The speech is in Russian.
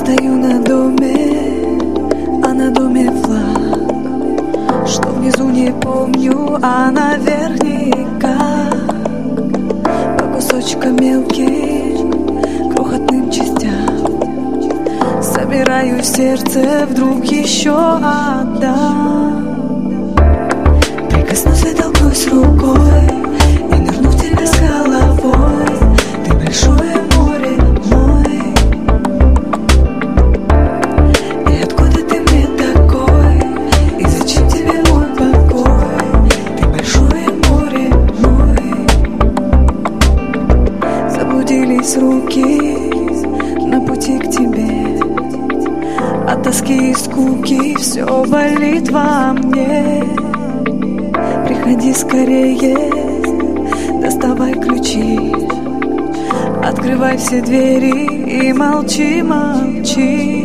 стою на доме, а на доме флаг. Что внизу не помню, а наверняка по кусочкам мелким, крохотным частям собираю сердце, вдруг еще отдам. Прикоснусь и толкнусь рукой и нырну в тебя с головой. Ты большое море мой, и откуда ты мне такой, и зачем тебе мой покой? Ты большое море мой. Заблудились руки на пути к тебе, от тоски и скуки все болит во мне. Приходи скорее, доставай ключи, открывай все двери и молчи, молчи.